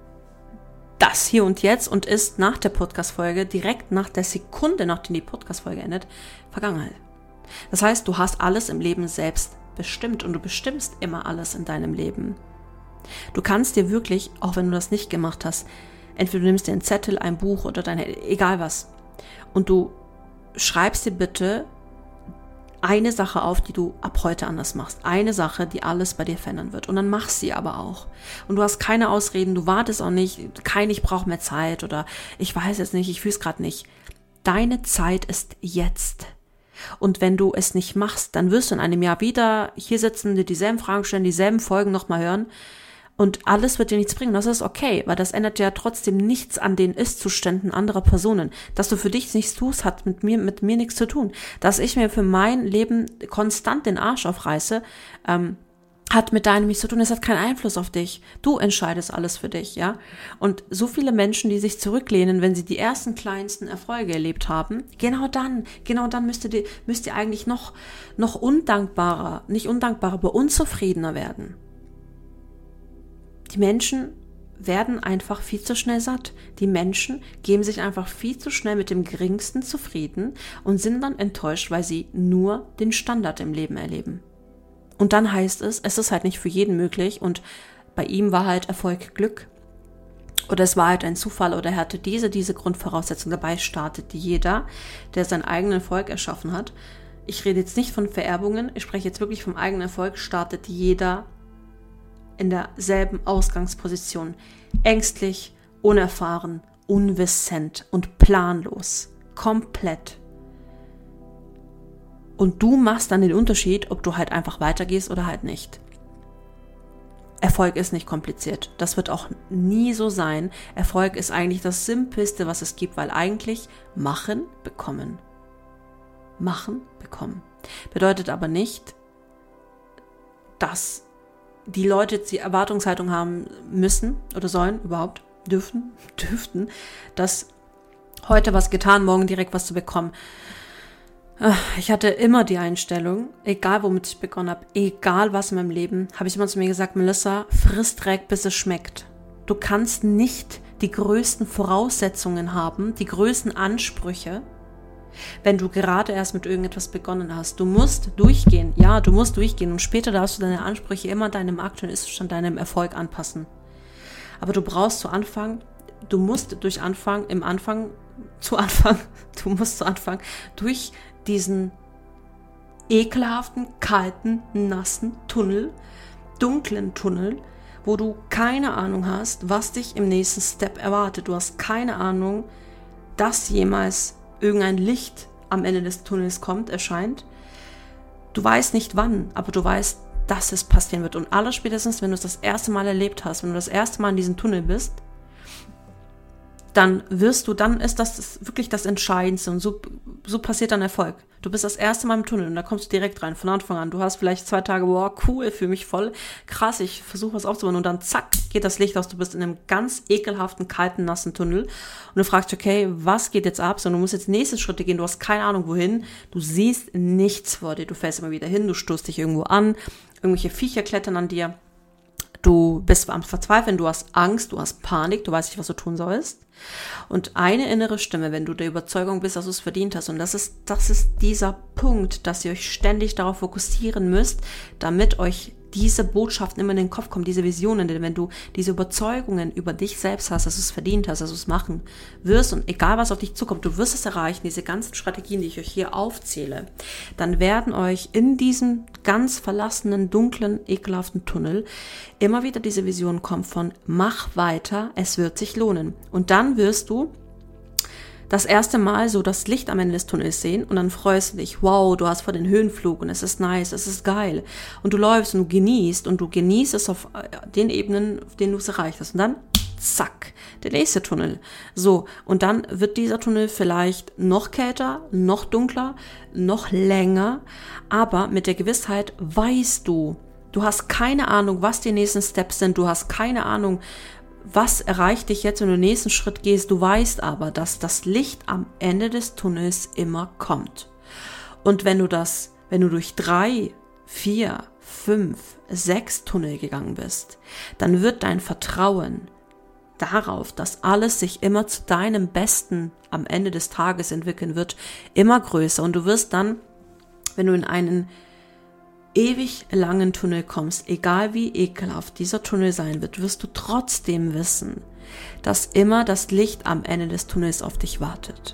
das Hier und Jetzt und ist nach der Podcast-Folge, direkt nach der Sekunde, nachdem die Podcast-Folge endet, Vergangenheit. Das heißt, du hast alles im Leben selbst bestimmt und du bestimmst immer alles in deinem Leben. Du kannst dir wirklich, auch wenn du das nicht gemacht hast, entweder du nimmst dir einen Zettel, ein Buch oder deine, egal was, und du schreibst dir bitte eine Sache auf, die du ab heute anders machst. Eine Sache, die alles bei dir verändern wird. Und dann machst sie aber auch. Und du hast keine Ausreden, du wartest auch nicht, kein ich brauche mehr Zeit oder ich weiß jetzt nicht, ich fühle es gerade nicht. Deine Zeit ist jetzt. Und wenn du es nicht machst, dann wirst du in einem Jahr wieder hier sitzen, dir dieselben Fragen stellen, dieselben Folgen nochmal hören und alles wird dir nichts bringen. Das ist okay, weil das ändert ja trotzdem nichts an den Ist-Zuständen anderer Personen. Dass du für dich nichts tust, hat mit mir mit mir nichts zu tun. Dass ich mir für mein Leben konstant den Arsch aufreiße, ähm, hat mit deinem nichts zu tun. Es hat keinen Einfluss auf dich. Du entscheidest alles für dich, ja. Und so viele Menschen, die sich zurücklehnen, wenn sie die ersten kleinsten Erfolge erlebt haben, genau dann, genau dann müsst ihr, müsst ihr eigentlich noch, noch undankbarer, nicht undankbarer, aber unzufriedener werden. Die Menschen werden einfach viel zu schnell satt. Die Menschen geben sich einfach viel zu schnell mit dem Geringsten zufrieden und sind dann enttäuscht, weil sie nur den Standard im Leben erleben. Und dann heißt es, es ist halt nicht für jeden möglich und bei ihm war halt Erfolg Glück. Oder es war halt ein Zufall oder er hatte diese, diese Grundvoraussetzung. Dabei startet jeder, der seinen eigenen Erfolg erschaffen hat. Ich rede jetzt nicht von Vererbungen, ich spreche jetzt wirklich vom eigenen Erfolg, startet jeder in derselben Ausgangsposition. Ängstlich, unerfahren, unwissend und planlos. Komplett. Und du machst dann den Unterschied, ob du halt einfach weitergehst oder halt nicht. Erfolg ist nicht kompliziert. Das wird auch nie so sein. Erfolg ist eigentlich das Simpelste, was es gibt, weil eigentlich machen, bekommen. Machen, bekommen. Bedeutet aber nicht, dass die Leute jetzt die Erwartungshaltung haben müssen oder sollen, überhaupt, dürfen, dürften, dass heute was getan, morgen direkt was zu bekommen. Ich hatte immer die Einstellung, egal womit ich begonnen habe, egal was in meinem Leben, habe ich immer zu mir gesagt, Melissa, friss Dreck, bis es schmeckt. Du kannst nicht die größten Voraussetzungen haben, die größten Ansprüche, wenn du gerade erst mit irgendetwas begonnen hast. Du musst durchgehen, ja, du musst durchgehen und später darfst du deine Ansprüche immer deinem aktuellen Ist-Zustand, deinem Erfolg anpassen. Aber du brauchst zu Anfang, du musst durch Anfang, im Anfang, zu Anfang, du musst zu Anfang durch diesen ekelhaften, kalten, nassen Tunnel, dunklen Tunnel, wo du keine Ahnung hast, was dich im nächsten Step erwartet. Du hast keine Ahnung, dass jemals irgendein Licht am Ende des Tunnels kommt, erscheint. Du weißt nicht wann, aber du weißt, dass es passieren wird. Und allerspätestens, wenn du es das erste Mal erlebt hast, wenn du das erste Mal in diesem Tunnel bist, dann wirst du, dann ist das wirklich das Entscheidendste und so, so passiert dann Erfolg. Du bist das erste Mal im Tunnel und da kommst du direkt rein, von Anfang an. Du hast vielleicht zwei Tage, wow, cool, fühle mich voll krass, ich versuche was aufzubauen und dann zack, geht das Licht aus, du bist in einem ganz ekelhaften, kalten, nassen Tunnel und du fragst, okay, was geht jetzt ab? So, du musst jetzt nächste Schritte gehen, du hast keine Ahnung wohin, du siehst nichts vor dir, du fällst immer wieder hin, du stoßt dich irgendwo an, irgendwelche Viecher klettern an dir, du bist am Verzweifeln, du hast Angst, du hast Panik, du weißt nicht, was du tun sollst. Und eine innere Stimme, wenn du der Überzeugung bist, dass du es verdient hast, und das ist, das ist dieser Punkt, dass ihr euch ständig darauf fokussieren müsst, damit euch diese Botschaften immer in den Kopf kommen, diese Visionen, denn wenn du diese Überzeugungen über dich selbst hast, dass du es verdient hast, dass du es machen wirst und egal was auf dich zukommt, du wirst es erreichen, diese ganzen Strategien, die ich euch hier aufzähle, dann werden euch in diesem ganz verlassenen, dunklen, ekelhaften Tunnel immer wieder diese Vision kommen von mach weiter, es wird sich lohnen. Und dann wirst du das erste Mal so das Licht am Ende des Tunnels sehen und dann freust du dich, wow, du hast vor den Höhenflug und es ist nice, es ist geil. Und du läufst und du genießt und du genießt es auf den Ebenen, auf denen du es erreicht hast. Und dann, zack, der nächste Tunnel. So, und dann wird dieser Tunnel vielleicht noch kälter, noch dunkler, noch länger, aber mit der Gewissheit weißt du, du hast keine Ahnung, was die nächsten Steps sind, du hast keine Ahnung, was erreicht dich jetzt, wenn du den nächsten Schritt gehst. Du weißt aber, dass das Licht am Ende des Tunnels immer kommt. Und wenn du das, wenn du durch drei, vier, fünf, sechs Tunnel gegangen bist, dann wird dein Vertrauen darauf, dass alles sich immer zu deinem Besten am Ende des Tages entwickeln wird, immer größer. Und du wirst dann, wenn du in einen ewig langen Tunnel kommst, egal wie ekelhaft dieser Tunnel sein wird, wirst du trotzdem wissen, dass immer das Licht am Ende des Tunnels auf dich wartet.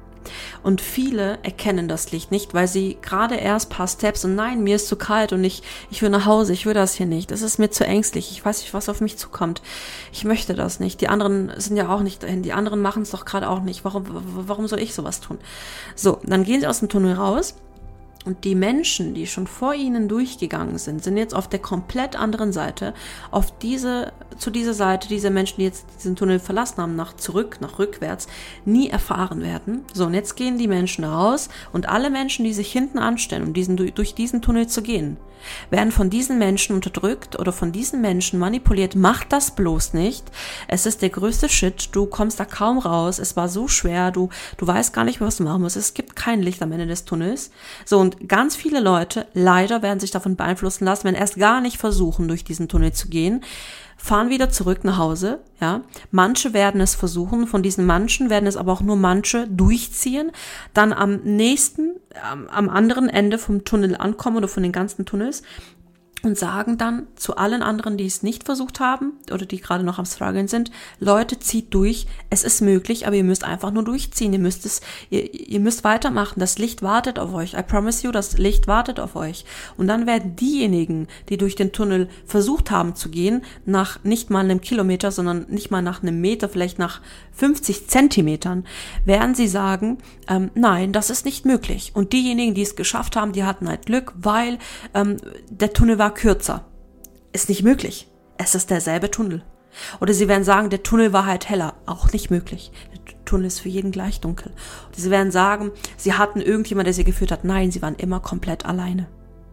Und viele erkennen das Licht nicht, weil sie gerade erst ein paar Steps und nein, mir ist zu kalt und ich, ich will nach Hause, ich will das hier nicht, es ist mir zu ängstlich, ich weiß nicht, was auf mich zukommt, ich möchte das nicht, die anderen sind ja auch nicht dahin, die anderen machen es doch gerade auch nicht, warum, warum soll ich sowas tun? So, dann gehen sie aus dem Tunnel raus. Und die Menschen, die schon vor ihnen durchgegangen sind, sind jetzt auf der komplett anderen Seite, auf diese, zu dieser Seite, diese Menschen, die jetzt diesen Tunnel verlassen haben, nach zurück, nach rückwärts, nie erfahren werden. So, und jetzt gehen die Menschen raus und alle Menschen, die sich hinten anstellen, um diesen, durch diesen Tunnel zu gehen, werden von diesen Menschen unterdrückt oder von diesen Menschen manipuliert. Mach das bloß nicht. Es ist der größte Shit. Du kommst da kaum raus. Es war so schwer. Du, du weißt gar nicht mehr, was du machen musst. Es gibt kein Licht am Ende des Tunnels. So, und ganz viele Leute, leider, werden sich davon beeinflussen lassen, wenn erst gar nicht versuchen, durch diesen Tunnel zu gehen, fahren wieder zurück nach Hause, ja. Manche werden es versuchen, von diesen manchen werden es aber auch nur manche durchziehen, dann am nächsten, am, am anderen Ende vom Tunnel ankommen oder von den ganzen Tunnels und sagen dann zu allen anderen, die es nicht versucht haben oder die gerade noch am Struggeln sind, Leute, zieht durch, es ist möglich, aber ihr müsst einfach nur durchziehen, ihr müsst es, ihr, ihr müsst weitermachen, das Licht wartet auf euch, I promise you, das Licht wartet auf euch. Und dann werden diejenigen, die durch den Tunnel versucht haben zu gehen, nach nicht mal einem Kilometer, sondern nicht mal nach einem Meter, vielleicht nach fünfzig Zentimetern, werden sie sagen, ähm, nein, das ist nicht möglich. Und diejenigen, die es geschafft haben, die hatten halt Glück, weil ähm, der Tunnel war kürzer. Ist nicht möglich. Es ist derselbe Tunnel. Oder sie werden sagen, der Tunnel war halt heller. Auch nicht möglich. Der Tunnel ist für jeden gleich dunkel. Oder sie werden sagen, sie hatten irgendjemand, der sie geführt hat. Nein, sie waren immer komplett alleine.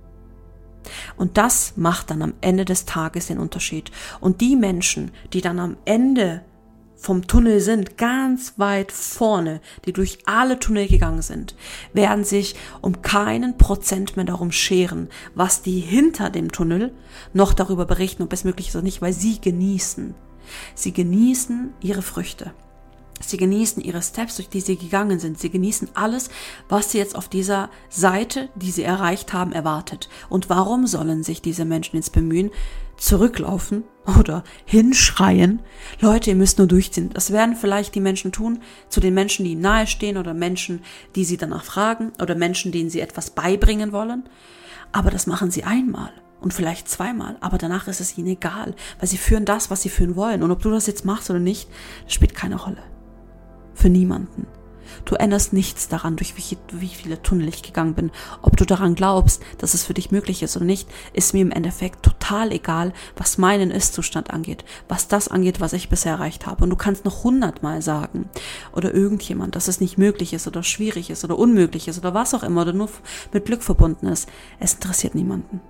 Und das macht dann am Ende des Tages den Unterschied. Und die Menschen, die dann am Ende vom Tunnel sind, ganz weit vorne, die durch alle Tunnel gegangen sind, werden sich um keinen Prozent mehr darum scheren, was die hinter dem Tunnel noch darüber berichten, ob es möglich ist oder nicht, weil sie genießen. Sie genießen ihre Früchte. Sie genießen ihre Steps, durch die sie gegangen sind. Sie genießen alles, was sie jetzt auf dieser Seite, die sie erreicht haben, erwartet. Und warum sollen sich diese Menschen jetzt bemühen, zurücklaufen oder hinschreien? Leute, ihr müsst nur durchziehen. Das werden vielleicht die Menschen tun, zu den Menschen, die ihnen nahestehen oder Menschen, die sie danach fragen oder Menschen, denen sie etwas beibringen wollen. Aber das machen sie einmal. Und vielleicht zweimal, aber danach ist es ihnen egal, weil sie führen das, was sie führen wollen. Und ob du das jetzt machst oder nicht, das spielt keine Rolle. Für niemanden. Du änderst nichts daran, durch wie, wie viele Tunnel ich gegangen bin. Ob du daran glaubst, dass es für dich möglich ist oder nicht, ist mir im Endeffekt total egal, was meinen Ist-Zustand angeht. Was das angeht, was ich bisher erreicht habe. Und du kannst noch hundertmal sagen oder irgendjemand, dass es nicht möglich ist oder schwierig ist oder unmöglich ist oder was auch immer oder nur mit Glück verbunden ist. Es interessiert niemanden.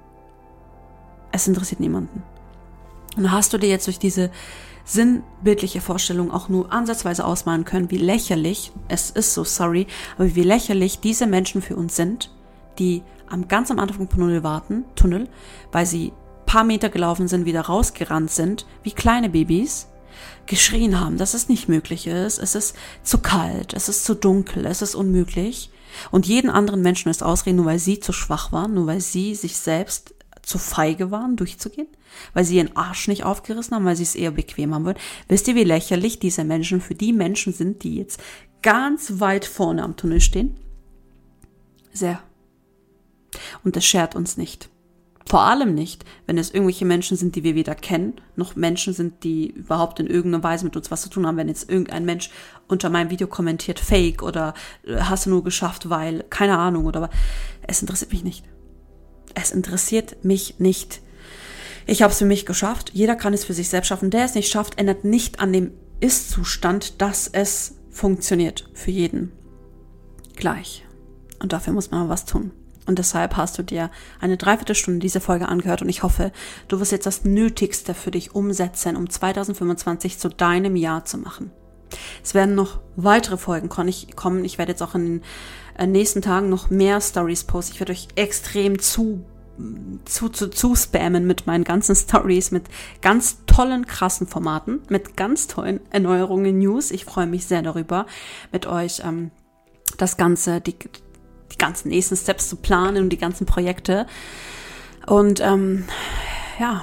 Es interessiert niemanden. Und hast du dir jetzt durch diese sinnbildliche Vorstellung auch nur ansatzweise ausmalen können, wie lächerlich, es ist so sorry, aber wie lächerlich diese Menschen für uns sind, die am ganz am Anfang vom Tunnel warten, Tunnel, weil sie paar Meter gelaufen sind, wieder rausgerannt sind, wie kleine Babys, geschrien haben, dass es nicht möglich ist, es ist zu kalt, es ist zu dunkel, es ist unmöglich und jeden anderen Menschen ist ausreden, nur weil sie zu schwach waren, nur weil sie sich selbst zu feige waren, durchzugehen, weil sie ihren Arsch nicht aufgerissen haben, weil sie es eher bequem haben wollen. Wisst ihr, wie lächerlich diese Menschen für die Menschen sind, die jetzt ganz weit vorne am Tunnel stehen? Sehr. Und das schert uns nicht. Vor allem nicht, wenn es irgendwelche Menschen sind, die wir weder kennen, noch Menschen sind, die überhaupt in irgendeiner Weise mit uns was zu tun haben. Wenn jetzt irgendein Mensch unter meinem Video kommentiert, Fake oder hast du nur geschafft, weil, keine Ahnung, oder es interessiert mich nicht. Es interessiert mich nicht. Ich habe es für mich geschafft. Jeder kann es für sich selbst schaffen. Der es nicht schafft, ändert nicht an dem Ist-Zustand, dass es funktioniert. Für jeden gleich. Und dafür muss man was tun. Und deshalb hast du dir eine Dreiviertelstunde diese Folge angehört und ich hoffe, du wirst jetzt das Nötigste für dich umsetzen, um zwanzig fünfundzwanzig zu deinem Jahr zu machen. Es werden noch weitere Folgen kommen. Ich werde jetzt auch in den nächsten Tagen noch mehr Stories posten. Ich werde euch extrem zu, zu, zu, zu spammen mit meinen ganzen Stories, mit ganz tollen, krassen Formaten, mit ganz tollen Erneuerungen, News. Ich freue mich sehr darüber, mit euch ähm, das Ganze, die die ganzen nächsten Steps zu planen und die ganzen Projekte. Und ähm, ja,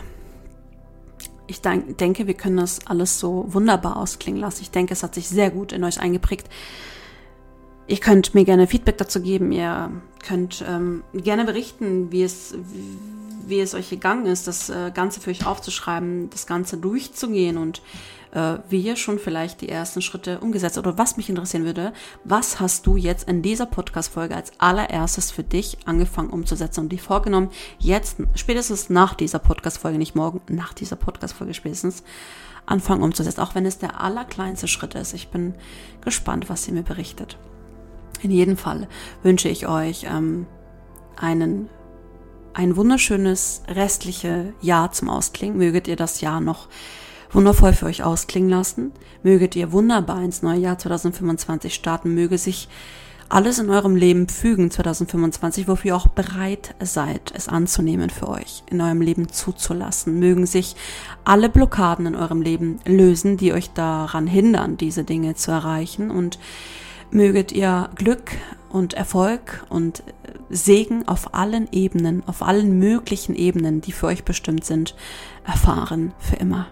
ich denk, denke, wir können das alles so wunderbar ausklingen lassen. Ich denke, es hat sich sehr gut in euch eingeprägt. Ihr könnt mir gerne Feedback dazu geben. Ihr könnt ähm, gerne berichten, wie es, wie, wie es euch gegangen ist, das äh, Ganze für euch aufzuschreiben, das Ganze durchzugehen und äh, wie ihr schon vielleicht die ersten Schritte umgesetzt habt. Oder was mich interessieren würde, was hast du jetzt in dieser Podcast-Folge als allererstes für dich angefangen umzusetzen und dir vorgenommen, jetzt spätestens nach dieser Podcast-Folge, nicht morgen, nach dieser Podcast-Folge spätestens, anfangen umzusetzen, auch wenn es der allerkleinste Schritt ist. Ich bin gespannt, was ihr mir berichtet. In jedem Fall wünsche ich euch ähm, einen, ein wunderschönes restliche Jahr zum Ausklingen. Möget ihr das Jahr noch wundervoll für euch ausklingen lassen. Möget ihr wunderbar ins neue Jahr zwanzig fünfundzwanzig starten. Möge sich alles in eurem Leben fügen zwanzig fünfundzwanzig, wofür ihr auch bereit seid, es anzunehmen für euch, in eurem Leben zuzulassen. Mögen sich alle Blockaden in eurem Leben lösen, die euch daran hindern, diese Dinge zu erreichen, und möget ihr Glück und Erfolg und Segen auf allen Ebenen, auf allen möglichen Ebenen, die für euch bestimmt sind, erfahren für immer.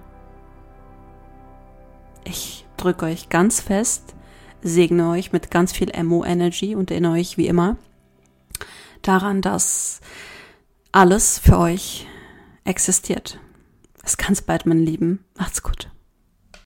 Ich drücke euch ganz fest, segne euch mit ganz viel M O-Energy und erinnere euch wie immer daran, dass alles für euch existiert. Bis ganz bald, meine Lieben. Macht's gut.